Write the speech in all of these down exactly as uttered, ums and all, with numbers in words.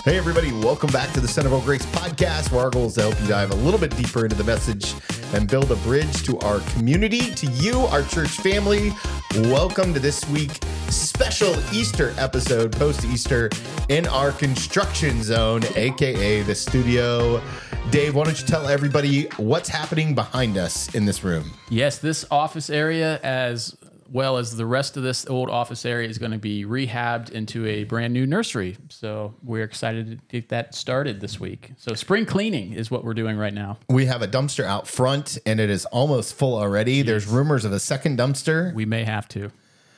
Hey, everybody. Welcome back to the Centerville Grace Podcast, where our goal is to help you dive a little bit deeper into the message and build a bridge to our community, to you, our church family. Welcome to this week's special Easter episode, post-Easter, in our construction zone, a k a the studio. Dave, why don't you tell everybody what's happening behind us in this room? Yes, this office area, as well as the rest of this old office area, is going to be rehabbed into a brand new nursery. So we're excited to get that started this week. So spring cleaning is what we're doing right now. We have a dumpster out front, and it is almost full already. Yes. There's rumors of a second dumpster. We may have to.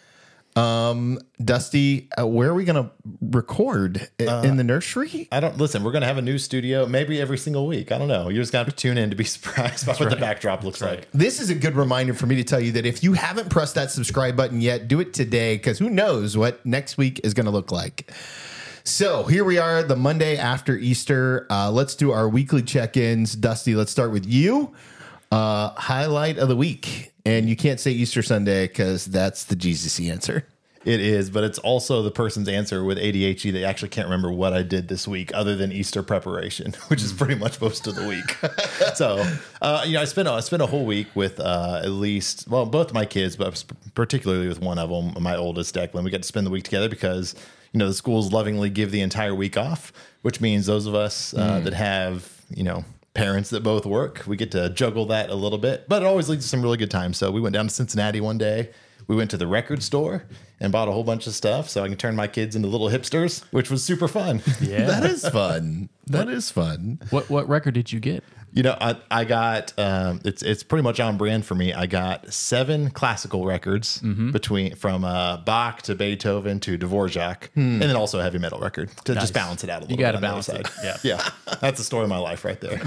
Um, Dusty, uh, where are we going to record? I- Uh, in the nursery? I don't listen. We're going to have a new studio maybe every single week. I don't know. You just got to tune in to be surprised by what right. the backdrop looks That's like. right. This is a good reminder for me to tell you that if you haven't pressed that subscribe button yet, do it today, because who knows what next week is going to look like. So here we are, the Monday after Easter. Uh, let's do our weekly check-ins. Dusty, let's start with you. Uh, highlight of the week. And you can't say Easter Sunday because that's the Jesus answer. It is, but it's also the person's answer with A D H D. They actually can't remember what I did this week other than Easter preparation, which is pretty much most of the week. so, uh, you know, I spent, I spent a whole week with uh, at least, well, both my kids, but particularly with one of them, my oldest, Declan. We got to spend the week together because, you know, the schools lovingly give the entire week off, which means those of us uh, mm. that have, you know, parents that both work, we get to juggle that a little bit, but it always leads to some really good times. So we went down to Cincinnati one day. We went to the record store and bought a whole bunch of stuff so I can turn my kids into little hipsters, which was super fun. Yeah, that is fun. That is fun. What what record did you get? You know, I I got um, it's it's pretty much on brand for me. I got seven classical records mm-hmm. between from uh, Bach to Beethoven to Dvorak, hmm. and then also a heavy metal record to nice. just balance it out a little. You got to bit balance it. Yeah, yeah, that's the story of my life right there.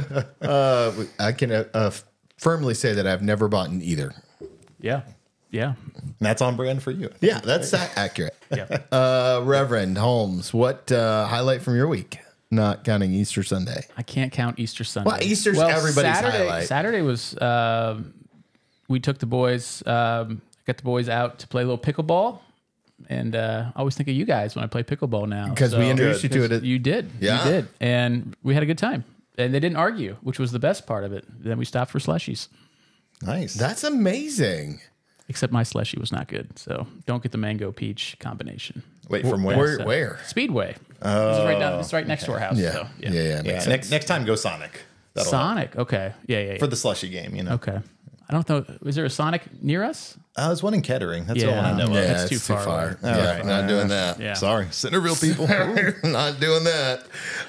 uh, I can uh, uh, firmly say that I've never bought an either. Yeah. Yeah. And that's on brand for you. Yeah, that's accurate. Yeah. Uh, Reverend Holmes, what uh, highlight from your week? Not counting Easter Sunday. I can't count Easter Sunday. Well, Easter's well, everybody's Saturday, highlight. Saturday was, uh, we took the boys, um, got the boys out to play a little pickleball. And uh, I always think of you guys when I play pickleball now. Because so, we introduced you to it. You did. Yeah. You did. And we had a good time. And they didn't argue, which was the best part of it. Then we stopped for slushies. Nice. That's amazing. Except my slushie was not good, so don't get the mango peach combination. Wait, from where? Where? So, where? Speedway. Oh, it's right down. It's right next okay. to our house. Yeah, so, yeah, yeah. yeah, yeah. Next, next time, go Sonic. That'll Sonic. Help. Okay. Yeah, yeah, yeah. For the slushy game, you know. Okay. I don't know. Is there a Sonic near us? Uh, there's one in Kettering. That's yeah. the one I know yeah, of. That's too too far. far. All yeah, right. Not doing that. Yeah. Sorry. Centerville people. Not doing that.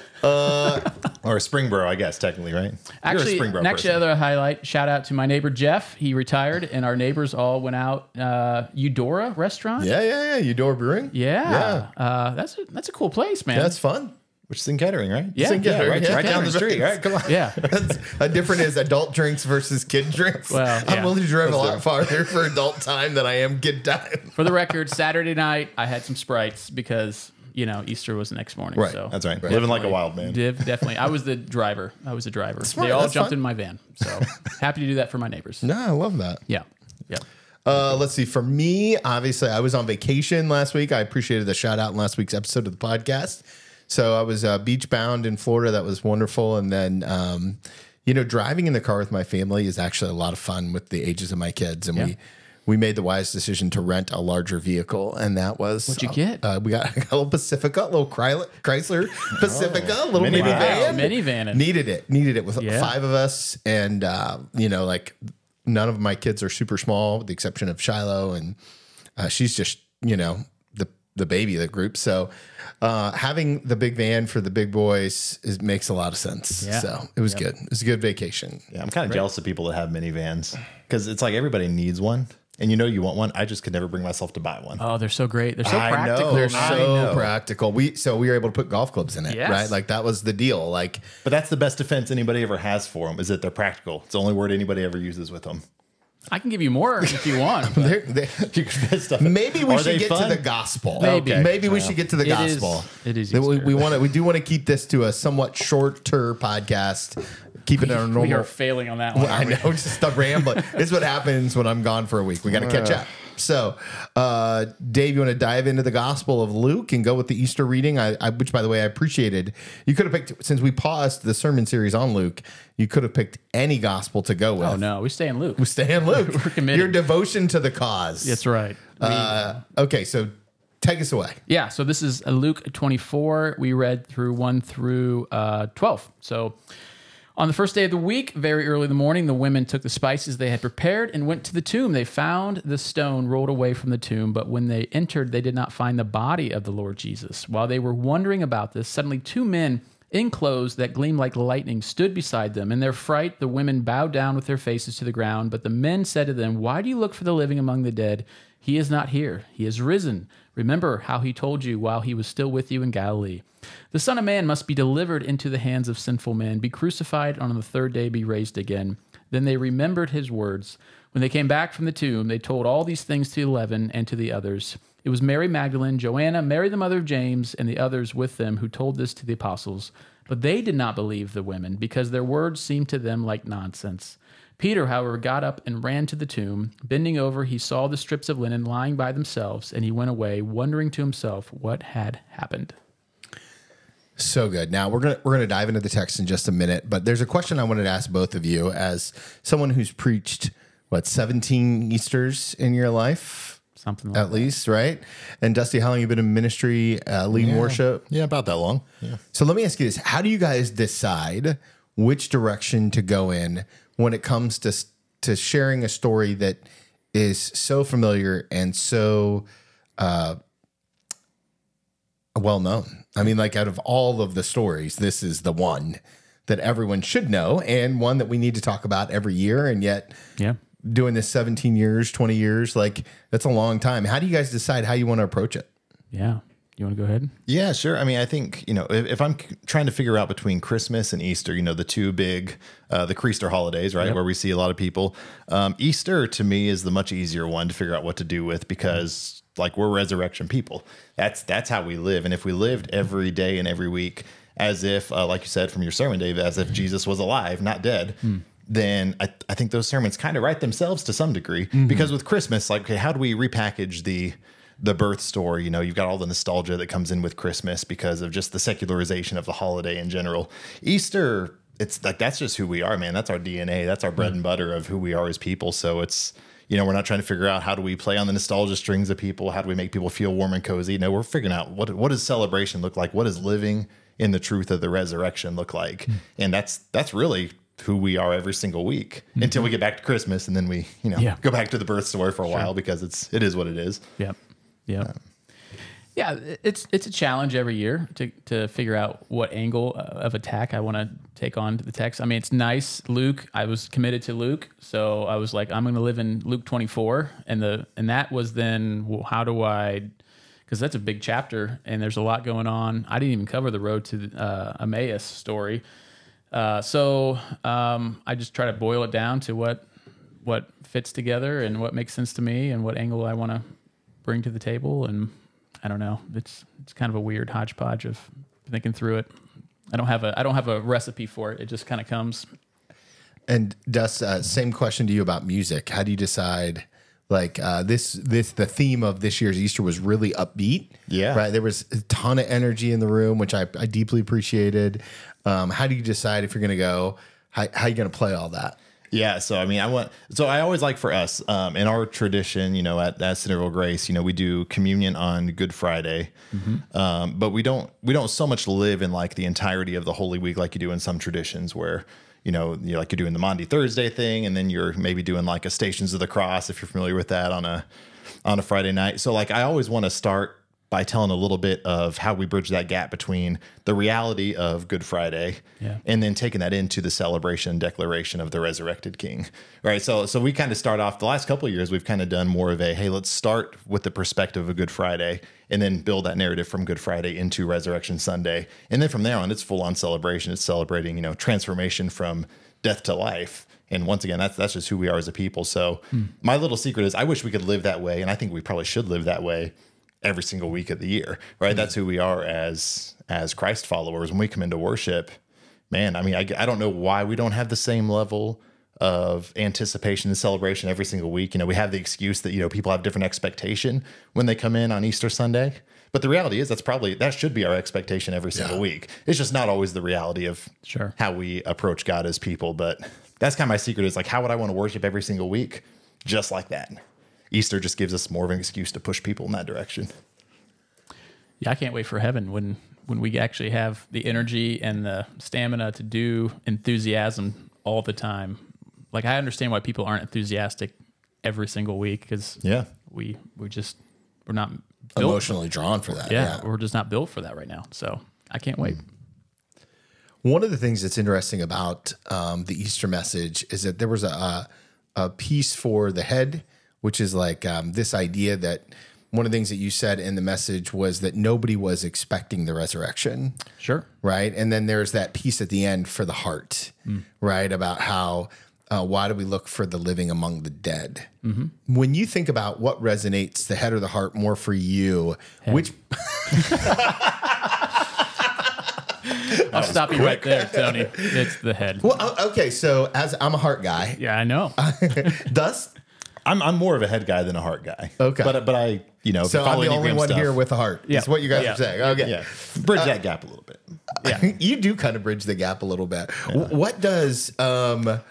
Uh, or Springboro, I guess, technically, right? Actually, next person. other highlight, shout out to my neighbor Jeff. He retired, and our neighbors all went out. Uh, Eudora Restaurant. Yeah, yeah, yeah. Eudora Brewing. Yeah. Yeah. Uh, that's, a, that's a cool place, man. That's fun. Which is in Kettering, right? Yeah, in Kettering, yeah, right, yeah, right down the street. Right, come on. Yeah. That's a different is adult drinks versus kid drinks. Well, yeah. I'm willing to drive That's a lot different. farther for adult time than I am kid time. For the record, Saturday night, I had some Sprites because, you know, Easter was the next morning. Right. So That's right. Right. Living like a wild man. Div, definitely. I was the driver. I was the driver. Smart, They all that's jumped fun. in my van. So happy to do that for my neighbors. No, I love that. Yeah. Yeah. Uh, let's see. For me, obviously, I was on vacation last week. I appreciated the shout out in last week's episode of the podcast. So I was uh, beach bound in Florida. That was wonderful. And then, um, you know, driving in the car with my family is actually a lot of fun with the ages of my kids. And Yeah. we we made the wise decision to rent a larger vehicle. And that was... What'd you uh, get? Uh, we got, got a little Pacifica, a little Chrysler, Chrysler Pacifica, a little Mini- minivan. Wow, minivan. Needed it. Needed it with Yeah. five of us. And, uh, you know, like none of my kids are super small with the exception of Shiloh. And uh, she's just, you know, the, the baby of the group. So uh, having the big van for the big boys is, makes a lot of sense. Yeah. So it was Yep. good. It was a good vacation. Yeah, I'm kind of jealous of people that have minivans because it's like everybody needs one. And you know you want one. I just could never bring myself to buy one. Oh, they're so great. They're so I practical. know. They're man. I so know. practical. We so we were able to put golf clubs in it, Yes. right? Like that was the deal. Like But that's the best defense anybody ever has for them is that they're practical. It's the only word anybody ever uses with them. I can give you more if you want. but they're, they, You can fit stuff. maybe we Are should they get fun? to the gospel. Maybe. Okay. Maybe we Yeah. should get to the It is- gospel. it is We, Easter. we want to. We do want to keep this to a somewhat shorter podcast. Keep it on a normal. We are failing on that one. I aren't we? know, just stop rambling. This is what happens when I'm gone for a week. We got to catch up. So, uh, Dave, you want to dive into the Gospel of Luke and go with the Easter reading? I, I, which, by the way, I appreciated. You could have picked, since we paused the sermon series on Luke, you could have picked any gospel to go with. Oh, no. We stay in Luke. We stay in Luke. We're committed. Your devotion to the cause. That's right. We, Uh, okay, so take us away. Yeah, so this is Luke twenty-four. We read through one through uh, twelve. So on the first day of the week, very early in the morning, the women took the spices they had prepared and went to the tomb. They found the stone rolled away from the tomb, but when they entered, they did not find the body of the Lord Jesus. While they were wondering about this, suddenly two men in clothes that gleamed like lightning stood beside them. In their fright, the women bowed down with their faces to the ground, but the men said to them, "Why do you look for the living among the dead? He is not here. He is risen. Remember how he told you while he was still with you in Galilee. The Son of Man must be delivered into the hands of sinful men, be crucified, and on the third day be raised again." Then they remembered his words. When they came back from the tomb, they told all these things to the eleven and to the others. It was Mary Magdalene, Joanna, Mary the mother of James, and the others with them who told this to the apostles. But they did not believe the women, because their words seemed to them like nonsense. Peter, however, got up and ran to the tomb. Bending over, he saw the strips of linen lying by themselves, and he went away, wondering to himself what had happened. So good. Now we're gonna we're gonna dive into the text in just a minute, but there's a question I wanted to ask both of you as someone who's preached what seventeen Easters in your life, Something like at least, right? And Dusty, how long have you been in ministry, uh, leading Yeah. worship? Yeah, about that long. Yeah. So let me ask you this: how do you guys decide which direction to go in when it comes to to sharing a story that is so familiar and so uh, well known? I mean, like out of all of the stories, this is the one that everyone should know and one that we need to talk about every year. And yet, Yeah. doing this seventeen years, twenty years, like that's a long time. How do you guys decide how you want to approach it? Yeah. You want to go ahead? Yeah, sure. I mean, I think, you know, if, if I'm c- trying to figure out between Christmas and Easter, you know, the two big, uh, the Creaster holidays, right, Yep. where we see a lot of people, um, Easter to me is the much easier one to figure out what to do with because, like, we're resurrection people. That's that's how we live. And if we lived every day and every week as if, uh, like you said from your sermon, Dave, as if Jesus was alive, not dead, then I, I think those sermons kind of write themselves to some degree. Because with Christmas, like, okay, how do we repackage the the birth story? You know, you've got all the nostalgia that comes in with Christmas because of just the secularization of the holiday in general. Easter, it's like, that's just who we are, man. That's our D N A. That's our bread and butter of who we are as people. So it's, you know, we're not trying to figure out how do we play on the nostalgia strings of people? How do we make people feel warm and cozy? No, we're figuring out what, what does celebration look like? What does living in the truth of the resurrection look like? Mm. And that's, that's really who we are every single week mm-hmm. until we get back to Christmas. And then we, you know, Yeah. go back to the birth story for a Sure. while because it's, it is what it is. Yep. Yep. Yeah, it's it's a challenge every year to to figure out what angle of attack I want to take on to the text. I mean, it's nice. Luke, I was committed to Luke, so I was like, I'm going to live in Luke twenty-four, and the and that was then, well, how do I? Because that's a big chapter, and there's a lot going on. I didn't even cover the road to uh, Emmaus story, uh, so um, I just try to boil it down to what what fits together and what makes sense to me, and what angle I want to bring to the table. And I don't know. It's it's kind of a weird hodgepodge of thinking through it. I don't have a I don't have a recipe for it. It just kind of comes. And Dust, uh, same question to you about music. How do you decide? Like uh, this, this the theme of this year's Easter was really upbeat. Yeah, right. There was a ton of energy in the room, which I, I deeply appreciated. Um, how do you decide if you're going to go? How, how are you going to play all that? Yeah, so I mean, I want. So I always like for us um, in our tradition, you know, at, at Centerville Grace, you know, we do communion on Good Friday, mm-hmm. um, but we don't we don't so much live in like the entirety of the Holy Week like you do in some traditions where, you know, you like you're doing the Maundy Thursday thing, and then you're maybe doing like a Stations of the Cross if you're familiar with that on a on a Friday night. So like I always want to start by telling a little bit of how we bridge that gap between the reality of Good Friday yeah. and then taking that into the celebration declaration of the resurrected King. Right. So so we kind of start off the last couple of years, we've kind of done more of a, hey, let's start with the perspective of Good Friday and then build that narrative from Good Friday into Resurrection Sunday. And then from there on, it's full on celebration. It's celebrating, you know, transformation from death to life. And once again, that's that's just who we are as a people. So hmm. my little secret is I wish we could live that way. And I think we probably should live that way every single week of the year, right? Mm-hmm. That's who we are as as Christ followers. When we come into worship, man, I mean, I, I don't know why we don't have the same level of anticipation and celebration every single week. You know, we have the excuse that, you know, people have different expectation when they come in on Easter Sunday. But the reality is that's probably, that should be our expectation every single Yeah. week. It's just not always the reality of Sure. how we approach God as people. But that's kind of my secret is like, how would I want to worship every single week? Just like that. Easter just gives us more of an excuse to push people in that direction. Yeah, I can't wait for heaven when when we actually have the energy and the stamina to do enthusiasm all the time. Like, I understand why people aren't enthusiastic every single week because Yeah. we we just we're not built. Emotionally drawn for that. Yeah, we're just not built for that right now. So I can't wait. One of the things that's interesting about um, the Easter message is that there was a, a, a piece for the head, which is like um, this idea that one of the things that you said in the message was that nobody was expecting the resurrection. Sure. Right. And then there's that piece at the end for the heart, mm. right? About how, uh, why do we look for the living among the dead? Mm-hmm. When you think about what resonates, the head or the heart more for you, head. which... I'll stop you right there, Tony. It's the head. Well, okay. So as I'm a heart guy, Yeah, I know. thus, I'm I'm more of a head guy than a heart guy. Okay. But but I, you know, so I'm follow the only Enneagram one stuff. here with a heart. Yeah. That's what you guys Yeah. are saying. Okay. Yeah. Bridge that gap a little bit. Yeah. You do kind of bridge the gap a little bit. W What does, um, h-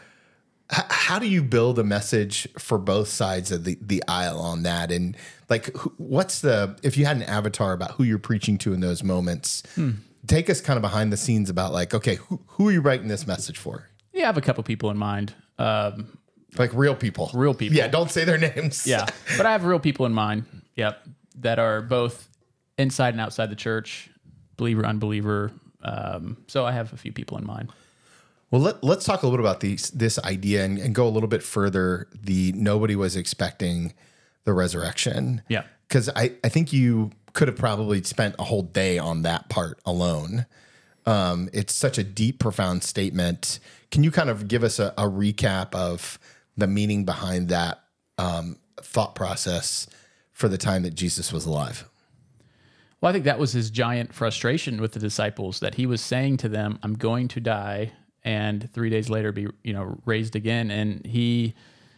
how do you build a message for both sides of the, the aisle on that? And like, who- what's the, if you had an avatar about who you're preaching to in those moments, Hmm. take us kind of behind the scenes about like, okay, who, who are you writing this message for? Yeah, I have a couple people in mind. Um, Like real people. Real people. Yeah. Don't say their names. Yeah, but I have real people in mind. Yep, that are both inside and outside the church, believer, unbeliever. Um, so I have a few people in mind. Well, let, let's talk a little bit about these, this idea and, and go a little bit further. The nobody was expecting the resurrection. Yeah. Because I, I think you could have probably spent a whole day on that part alone. Um, it's such a deep, profound statement. Can you kind of give us a, a recap of the meaning behind that um, thought process for the time that Jesus was alive? Well, I think that was his giant frustration with the disciples, that he was saying to them, I'm going to die and three days later be, you know, raised again. And he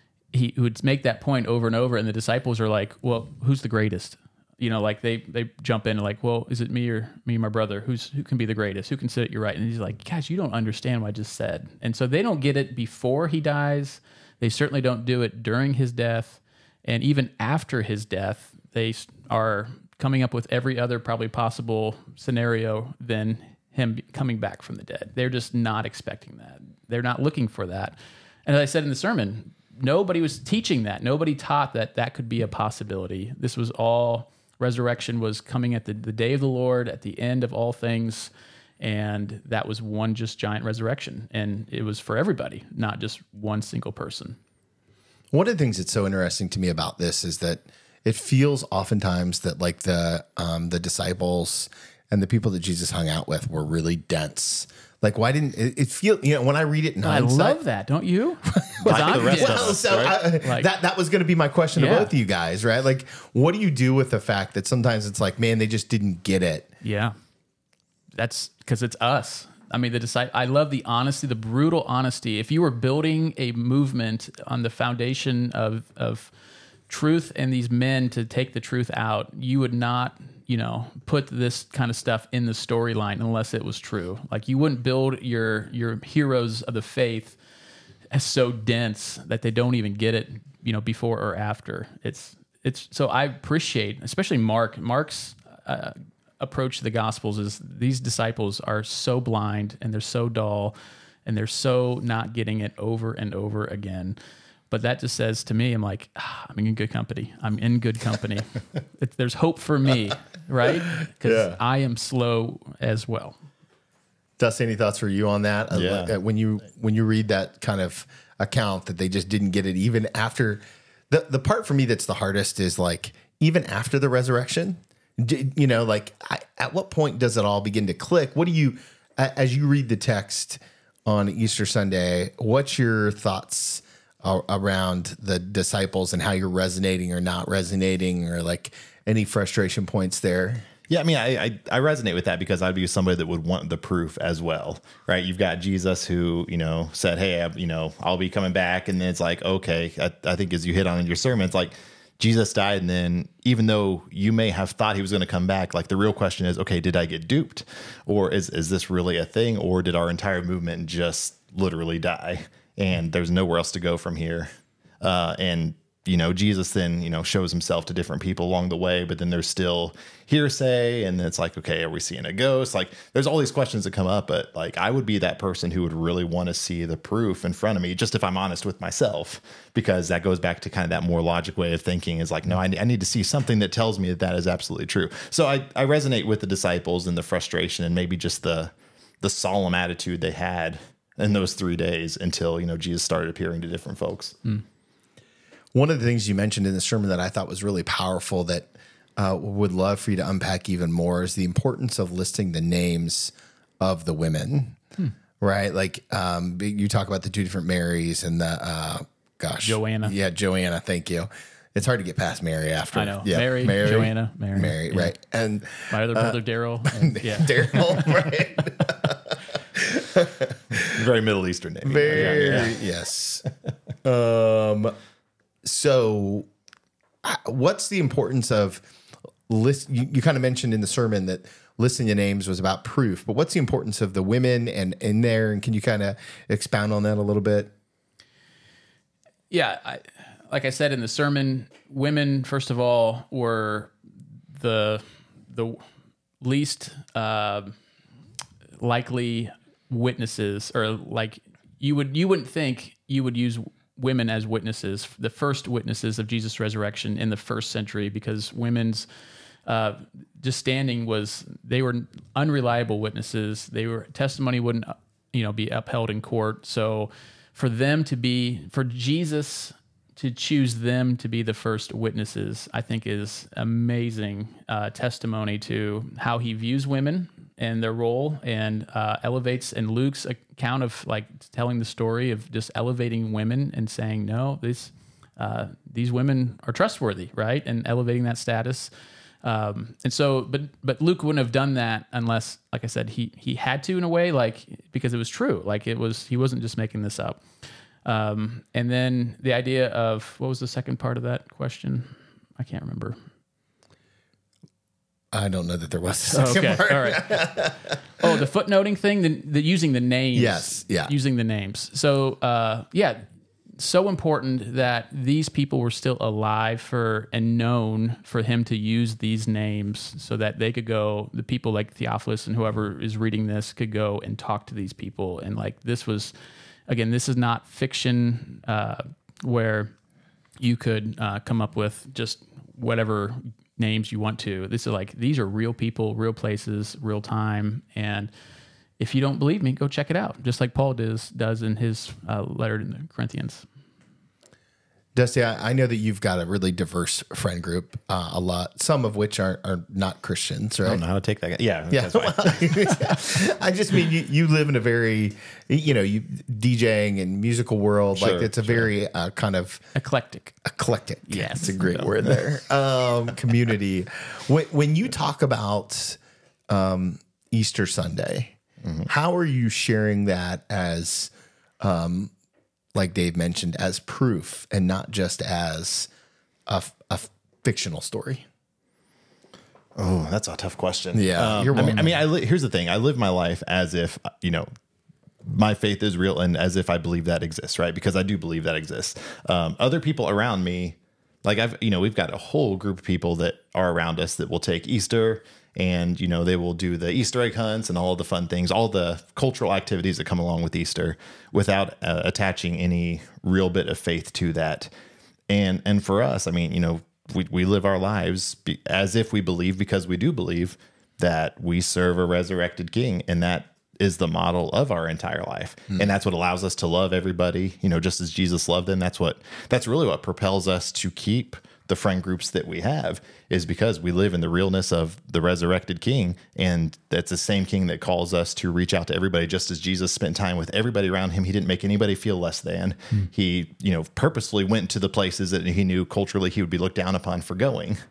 he would make that point over and over. And the disciples are like, well, who's the greatest? You know, like they they jump in and like, well, is it me or me and my brother? Who's who can be the greatest? Who can sit at your right? And he's like, guys, you don't understand what I just said. And so they don't get it before he dies. They certainly don't do it during his death. And even after his death, they are coming up with every other probably possible scenario than him coming back from the dead. They're just not expecting that. They're not looking for that. And as I said in the sermon, nobody was teaching that. Nobody taught that that could be a possibility. This was all, resurrection was coming at the, the day of the Lord, at the end of all things. And that was one just giant resurrection. And it was for everybody, not just one single person. One of the things that's so interesting to me about this is that it feels oftentimes that like the um, the disciples and the people that Jesus hung out with were really dense. Like, why didn't it, it feel? You know, when I read it in I hindsight, love that, don't you? Like I'm the rest dense. of well, us, so right? I, Like- that that was going to be my question Yeah. to both of you guys, right? Like, what do you do with the fact that sometimes it's like, man, they just didn't get it? Yeah. That's because it's us. I mean, the disciple, I love the honesty, the brutal honesty. If you were building a movement on the foundation of, of truth and these men to take the truth out, you would not, you know, put this kind of stuff in the storyline unless it was true. Like, you wouldn't build your, your heroes of the faith as so dense that they don't even get it, you know, before or after. It's, it's, so I appreciate, especially Mark, Mark's, uh, approach to the Gospels is these disciples are so blind and they're so dull and they're so not getting it over and over again. But that just says to me, I'm like, ah, I'm in good company. I'm in good company. it, there's hope for me, right? Because Yeah. I am slow as well. Dusty, any thoughts for you on that? Uh, Yeah. like, when you when you read that kind of account that they just didn't get it even after the the part for me that's the hardest is like even after the resurrection. D- you know, like I, at what point does it all begin to click? What do you, a- as you read the text on Easter Sunday, what's your thoughts a- around the disciples and how you're resonating or not resonating, or like any frustration points there? Yeah, I mean, I, I I resonate with that because I'd be somebody that would want the proof as well, right? You've got Jesus who, you know, said, hey, I, you know, I'll be coming back. And then it's like, okay, I, I think as you hit on in your sermon, it's like Jesus died. And then even though you may have thought he was going to come back, like the real question is, okay, did I get duped? Or is, is this really a thing? Or did our entire movement just literally die? And there's nowhere else to go from here. Uh, and you know, Jesus then, you know, shows himself to different people along the way, but then there's still hearsay. And it's like, okay, are we seeing a ghost? Like there's all these questions that come up, but like, I would be that person who would really want to see the proof in front of me, just if I'm honest with myself, because that goes back to kind of that more logic way of thinking is like, no, I, I need to see something that tells me that that is absolutely true. So I, I resonate with the disciples and the frustration and maybe just the, the solemn attitude they had in those three days until, you know, Jesus started appearing to different folks. Mm. One of the things you mentioned in the sermon that I thought was really powerful that uh, would love for you to unpack even more is the importance of listing the names of the women, hmm. right? Like um, you talk about the two different Marys and the, uh, gosh. Joanna. Yeah, Joanna, thank you. It's hard to get past Mary after. I know. Yeah, Mary, Mary, Joanna, Mary. Mary, yeah. right. And my other brother, uh, Daryl. Yeah. Daryl, right. Very Middle Eastern name. Very, yeah. yes. Um, So what's the importance of list? You, you kind of mentioned in the sermon that listing the names was about proof, but what's the importance of the women and in there? And can you kind of expound on that a little bit? Yeah. I, like I said in the sermon, women, first of all, were the, the least uh, likely witnesses, or like you would, you wouldn't think you would use women as witnesses, the first witnesses of Jesus' resurrection in the first century, because women's uh, just standing was, they were unreliable witnesses. They were, testimony wouldn't, you know, be upheld in court. So for them to be, for Jesus to choose them to be the first witnesses, I think is amazing uh, testimony to how he views women and their role, and uh, elevates, and Luke's account of like telling the story of just elevating women and saying, no, this, uh, these women are trustworthy, right? And elevating that status. Um, and so, but, but Luke wouldn't have done that unless, like I said, he, he had to in a way, like, because it was true. Like it was, he wasn't just making this up. Um, and then the idea of, what was the second part of that question? I can't remember. I don't know that there was. Oh, okay, all right. Oh, the footnoting thing, the, the using the names. Yes, yeah. Using the names. So, uh, yeah, so important that these people were still alive for and known for him to use these names so that they could go, the people like Theophilus and whoever is reading this could go and talk to these people. And like this was, again, this is not fiction uh, where you could uh, come up with just whatever names you want to. This is like, these are real people, real places, real time. And if you don't believe me, go check it out. Just like Paul does, does in his uh, letter to the Corinthians. Dusty, I, I know that you've got a really diverse friend group, uh, a lot, some of which are, are not Christians, right? I don't know how to take that. Yeah. Yeah. That's I just mean, you, you live in a very, you know, you DJing and musical world. Sure, like it's a sure. very uh, kind of Eclectic. eclectic. Yes. It's a great word there. Um, community. When, when you talk about um, Easter Sunday, mm-hmm. how are you sharing that as, um, like Dave mentioned, as proof and not just as a, a fictional story? Oh, that's a tough question. Yeah, Um, you're I mean, welcome. I mean, I li- here's the thing. I live my life as if, you know, my faith is real and as if I believe that exists, right? Because I do believe that exists. Um, other people around me, like I've, you know, we've got a whole group of people that are around us that will take Easter and, you know, they will do the Easter egg hunts and all the fun things, all the cultural activities that come along with Easter without uh, attaching any real bit of faith to that. And, and for us, I mean, you know, we, we live our lives be, as if we believe, because we do believe that we serve a resurrected king, and that is the model of our entire life. Mm. And that's what allows us to love everybody, you know, just as Jesus loved them. That's what, that's really what propels us to keep the friend groups that we have, is because we live in the realness of the resurrected king. And that's the same king that calls us to reach out to everybody, just as Jesus spent time with everybody around him. He didn't make anybody feel less than. Mm. He, you know, purposefully went to the places that he knew culturally he would be looked down upon for going.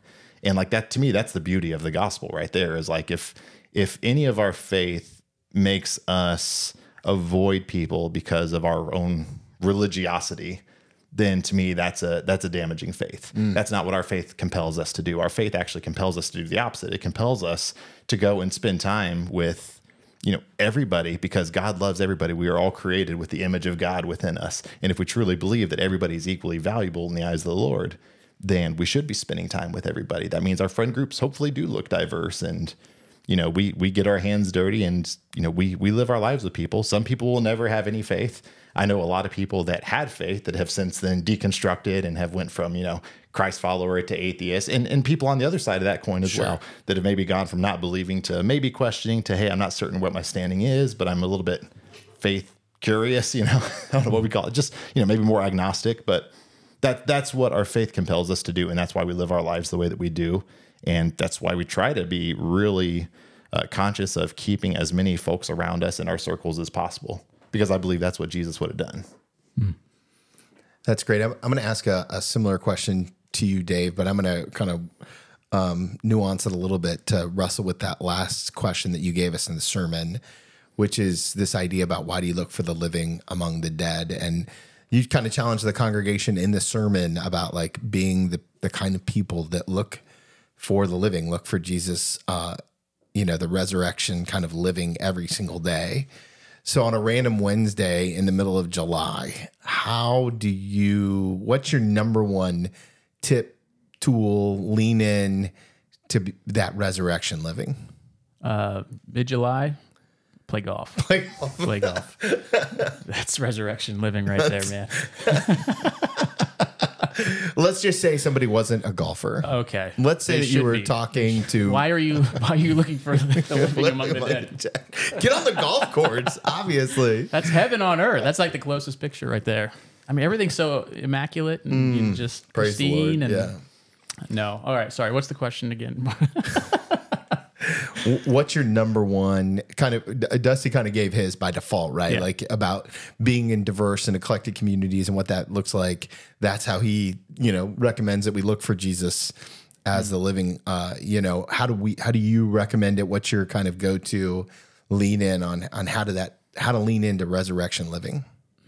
And like that, to me, that's the beauty of the gospel right there, is like, if, if any of our faith makes us avoid people because of our own religiosity, then to me, that's a, that's a damaging faith. Mm. That's not what our faith compels us to do. Our faith actually compels us to do the opposite. It compels us to go and spend time with, you know, everybody, because God loves everybody. We are all created with the image of God within us. And if we truly believe that everybody is equally valuable in the eyes of the Lord, then we should be spending time with everybody. That means our friend groups hopefully do look diverse, and, you know, we, we get our hands dirty, and, you know, we, we live our lives with people. Some people will never have any faith. I know a lot of people that had faith that have since then deconstructed and have went from, you know, Christ follower to atheist, and, and people on the other side of that coin as sure. well, that have maybe gone from not believing to maybe questioning to, hey, I'm not certain what my standing is, but I'm a little bit faith curious, you know, I don't know what we call it, just, you know, maybe more agnostic, but that that's what our faith compels us to do. And that's why we live our lives the way that we do. And that's why we try to be really uh, conscious of keeping as many folks around us in our circles as possible, because I believe that's what Jesus would have done. Hmm. That's great. I'm, I'm going to ask a, a similar question to you, Dave, but I'm going to kind of um, nuance it a little bit to wrestle with that last question that you gave us in the sermon, which is this idea about why do you look for the living among the dead? And you kind of challenged the congregation in the sermon about like being the, the kind of people that look for the living, look for Jesus, uh, you know, the resurrection kind of living every single day. So on a random Wednesday in the middle of July, how do you, what's your number one tip, tool, lean in to be that resurrection living? Uh, mid-July, play golf. Play golf. Play golf. That's resurrection living right there, man. Let's just say somebody wasn't a golfer. Okay. Let's say They that you should were be. talking to... Why are you Why are you looking for the living among the dead? Get on the golf course, obviously. That's heaven on earth. That's like the closest picture right there. I mean, everything's so immaculate and you know, just Praise the Lord. pristine. And Yeah. No. All right. Sorry. What's the question again? What's your number one kind of, Dusty kind of gave his by default, right? Yeah. Like about being in diverse and eclectic communities and what that looks like. That's how he, you know, recommends that we look for Jesus as the living, uh, you know, how do we, how do you recommend it? What's your kind of go-to lean in on, on how to that, how to lean into resurrection living?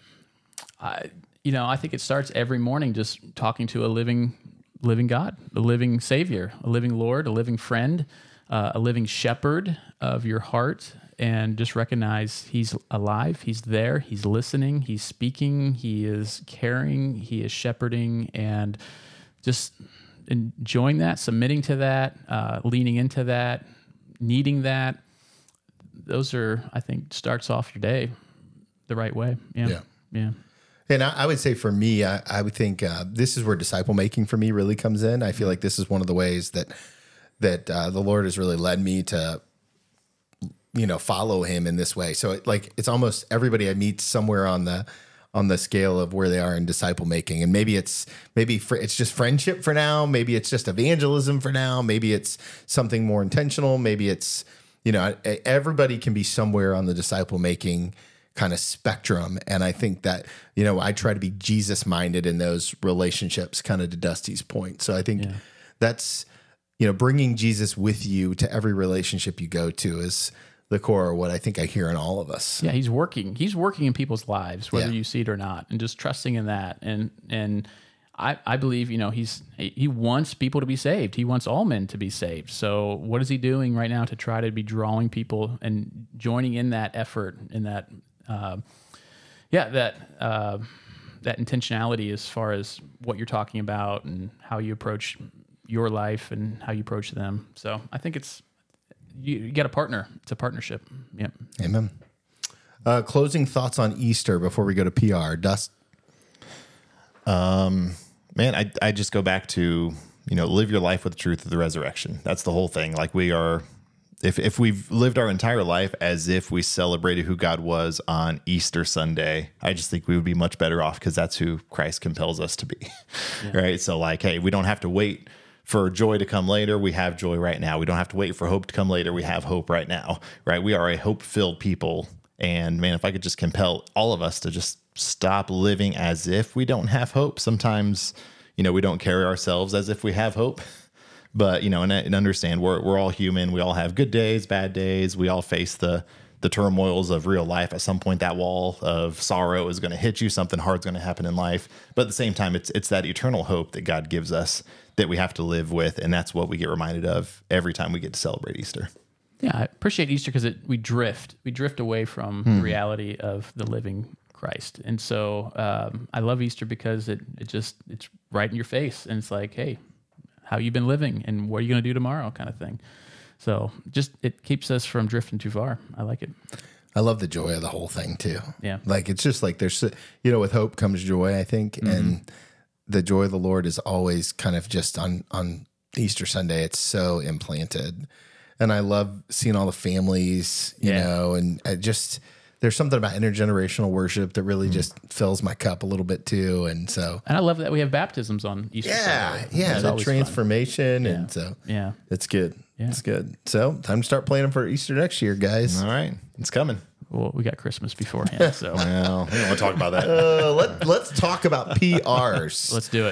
I, you know, I think it starts every morning just talking to a living, living God, a living Savior, a living Lord, a living friend, uh, a living shepherd of your heart, and just recognize He's alive, He's there, He's listening, He's speaking, He is caring, He is shepherding, and just enjoying that, submitting to that, uh, leaning into that, needing that. Those are, I think, starts off your day the right way. Yeah. Yeah. Yeah. And I, I would say for me, I, I would think uh, this is where disciple making for me really comes in. I feel like this is one of the ways that that uh, the Lord has really led me to, you know, follow Him in this way. So it, like it's almost everybody I meet somewhere on the on the scale of where they are in disciple making, and maybe it's maybe fr- it's just friendship for now, maybe it's just evangelism for now, maybe it's something more intentional, maybe it's you know everybody can be somewhere on the disciple making kind of spectrum. And I think that, you know, I try to be Jesus minded in those relationships, kind of to Dusty's point. So I think yeah. that's, you know, bringing Jesus with you to every relationship you go to is the core of what I think I hear in all of us. Yeah. He's working, he's working in people's lives, whether yeah. you see it or not, and just trusting in that. And, and I, I believe, you know, he's, he wants people to be saved. He wants all men to be saved. So what is he doing right now to try to be drawing people and joining in that effort, in that, Uh, yeah, that uh, that intentionality as far as what you're talking about and how you approach your life and how you approach them. So I think it's you, you got a partner. It's a partnership. Yeah. Amen. Uh, closing thoughts on Easter before we go to P R. Dust. Um, man, I I just go back to you know live your life with the truth of the resurrection. That's the whole thing. Like we are. If if we've lived our entire life as if we celebrated who God was on Easter Sunday, I just think we would be much better off because that's who Christ compels us to be, yeah. right? So like, hey, we don't have to wait for joy to come later. We have joy right now. We don't have to wait for hope to come later. We have hope right now, right? We are a hope-filled people. And man, if I could just compel all of us to just stop living as if we don't have hope. Sometimes, you know, we don't carry ourselves as if we have hope. But, you know, and, and understand we're, we're all human. We all have good days, bad days. We all face the, the turmoils of real life. At some point, that wall of sorrow is going to hit you. Something hard's going to happen in life. But at the same time, it's it's that eternal hope that God gives us that we have to live with. And that's what we get reminded of every time we get to celebrate Easter. Yeah, I appreciate Easter because we drift. We drift away from Hmm. the reality of the living Christ. And so um, I love Easter because it, it just, it's right in your face. And it's like, hey, how you been living and what are you going to do tomorrow kind of thing. So just, it keeps us from drifting too far. I like it. I love the joy of the whole thing too. Yeah. Like, it's just like there's, you know, with hope comes joy, I think. Mm-hmm. And the joy of the Lord is always kind of just on, on Easter Sunday. It's so implanted. And I love seeing all the families, you Yeah. know, and I just, there's something about intergenerational worship that really just fills my cup a little bit too. And so, And I love that we have baptisms on Easter yeah, Sunday. yeah, It's the always fun. transformation. And so Yeah. it's good. Yeah. It's good. So time to start planning for Easter next year, guys. All right. It's coming. Well, we got Christmas beforehand, so Well, we don't want to talk about that. Uh, let, let's talk about P Rs. let's do it.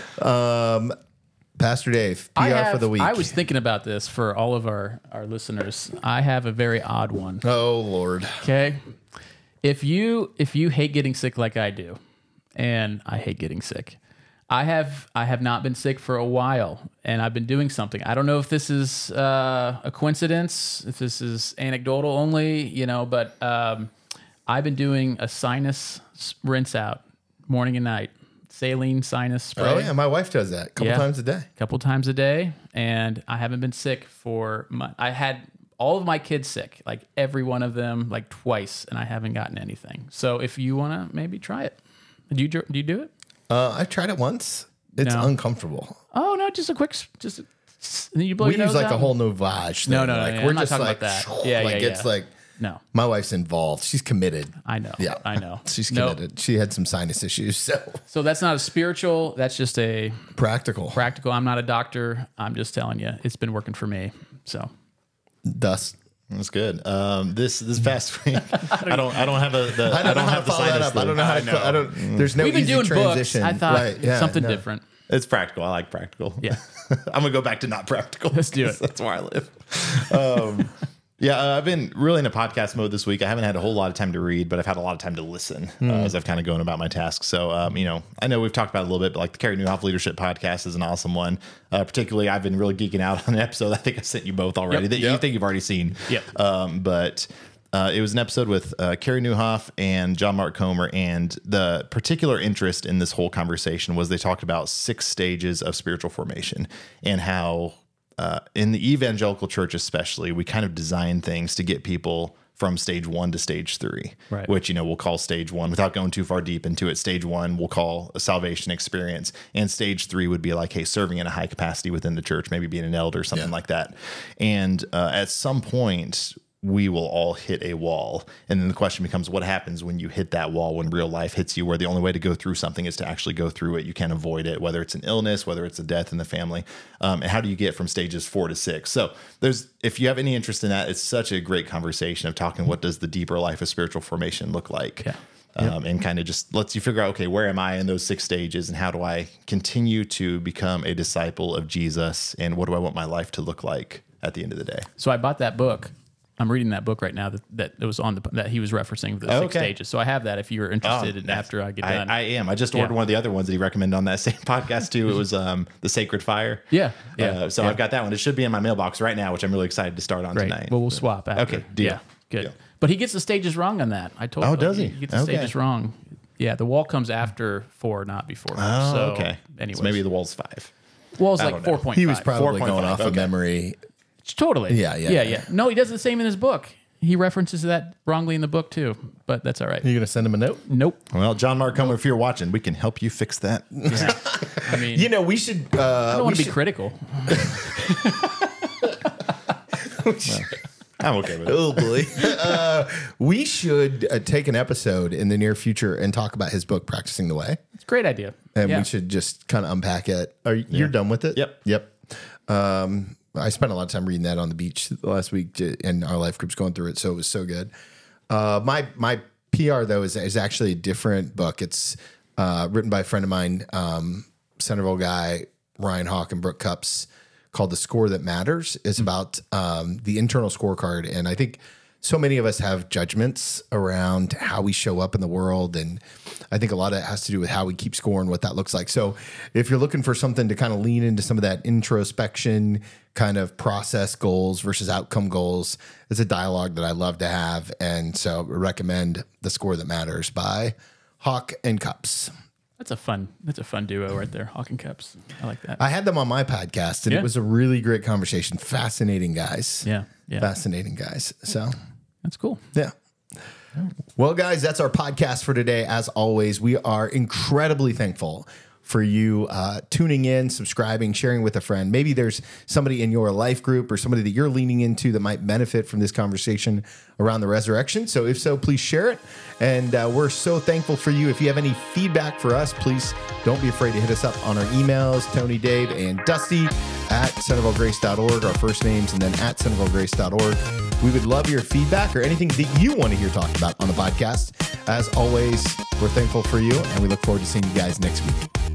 Pastor Dave, P R I have, for the week. I was thinking about this for all of our, our listeners. I have a very odd one. oh, Lord. Okay. If you if you hate getting sick like I do, and I hate getting sick, I have I have not been sick for a while, and I've been doing something. I don't know if this is uh, a coincidence, if this is anecdotal only, you know, but um, I've been doing a sinus rinse out morning and night, saline sinus spray. Oh, yeah. My wife does that a couple Yeah. times a day. couple times a day, and I haven't been sick for my, I had all of my kids sick, like every one of them, like twice, and I haven't gotten anything. So if you want to maybe try it, do you do you do it? Uh, I've tried it once. It's No. uncomfortable. Oh no, just a quick, s- just s- and then you blow We your use nose like a out? whole Novage thing. No, no, no, like yeah, we're I'm not just talking like, about that. Yeah, like yeah, it's yeah. like No, my wife's involved. She's committed. I know. Yeah, I know. She's Nope. committed. She had some sinus issues, so So that's not a spiritual. That's just a practical. practical. I'm not a doctor. I'm just telling you, it's been working for me. So Dust. That's good. Um, this this past week, I don't I don't have a the, I don't, know how have to the follow that sinus up. I don't thing. know how to. know. I don't. There's no we've been easy doing transition. books. I thought Right, yeah, something no. different. It's practical. I like practical. Yeah. I'm gonna go back to not practical. Let's do it. That's where I live. Um, yeah, uh, I've been really in a podcast mode this week. I haven't had a whole lot of time to read, but I've had a lot of time to listen uh, as I've kind of gone about my tasks. So, um, you know, I know we've talked about it a little bit, but like the Carrie Newhoff Leadership Podcast is an awesome one. Uh, particularly, I've been really geeking out on an episode I think I sent you both already Yep. that you Yep. think you've already seen. Yep. Um, but uh, it was an episode with uh, Carrie Newhoff and John Mark Comer, and the particular interest in this whole conversation was they talked about six stages of spiritual formation and how uh, in the evangelical church especially, we kind of design things to get people from stage one to stage three, Right. which, you know, we'll call stage one without going too far deep into it. Stage one, we'll call a salvation experience. And stage three would be like, hey, serving in a high capacity within the church, maybe being an elder, something Yeah. like that. And uh, at some point, we will all hit a wall. And then the question becomes, what happens when you hit that wall, when real life hits you, where the only way to go through something is to actually go through it. You can't avoid it, whether it's an illness, whether it's a death in the family. Um, and how do you get from stages four to six? So there's, if you have any interest in that, it's such a great conversation of talking, what does the deeper life of spiritual formation look like? Yeah. Um, and kind of just lets you figure out, okay, where am I in those six stages and how do I continue to become a disciple of Jesus? And what do I want my life to look like at the end of the day? So I bought that book. I'm reading that book right now that, that it was on the that he was referencing the six Okay. stages. So I have that if you're interested in nice. after I get I, done. I am. I just ordered Yeah. one of the other ones that he recommended on that same podcast too. It was um, the Sacred Fire. Yeah, yeah, Uh, so yeah. I've got that one. It should be in my mailbox right now, which I'm really excited to start on Great. tonight. Well, we'll swap after. Okay, deal. Yeah, good. Deal. But he gets the stages wrong on that. I told. Oh, him. does he? He gets the Okay. stages wrong. Yeah, the wall comes after four, not before. Oh, so, okay. Anyways, So maybe the wall's five. wall's I like don't know. four point five. He was probably four point going five, off of okay. memory. totally. Yeah, yeah, yeah, yeah. yeah. No, he does the same in his book. He references that wrongly in the book too, but that's all right. Are you gonna send him a note? Nope. Well, John Mark Comer, if you're watching, we can help you fix that. Yeah. I mean, You know, we should. Uh, I don't want to be critical. I'm okay with it. Oh boy. uh, we should uh, take an episode in the near future and talk about his book, Practicing the Way. It's a great idea. And yeah. we should just kind of unpack it. Are you, you're done with it? Yep. Yep. Um, I spent a lot of time reading that on the beach last week, j- and our life group's going through it, so it was so good. Uh, my my P R though is is actually a different book. It's uh, written by a friend of mine, um, Centerville guy Ryan Hawk and Brooke Cups, called The Score That Matters. It's about um, the internal scorecard. And I think so many of us have judgments around how we show up in the world. And I think a lot of it has to do with how we keep score and what that looks like. So if you're looking for something to kind of lean into some of that introspection kind of process goals versus outcome goals, it's a dialogue that I love to have. And so I recommend The Score That Matters by Hawk and Cups. That's a fun, that's a fun duo right there. Hawk and Cups. I like that. I had them on my podcast and Yeah. it was a really great conversation. Fascinating guys. Yeah. Yeah. Fascinating guys. So That's cool. yeah. Well, guys, that's our podcast for today. As always, we are incredibly thankful for you uh, tuning in, subscribing, sharing with a friend. Maybe there's somebody in your life group or somebody that you're leaning into that might benefit from this conversation around the resurrection. So if so, please share it. And uh, we're so thankful for you. If you have any feedback for us, please don't be afraid to hit us up on our emails, Tony, Dave, and Dusty at centerville grace dot org, our first names, and then at centerville grace dot org. We would love your feedback or anything that you want to hear talked about on the podcast. As always, we're thankful for you, and we look forward to seeing you guys next week.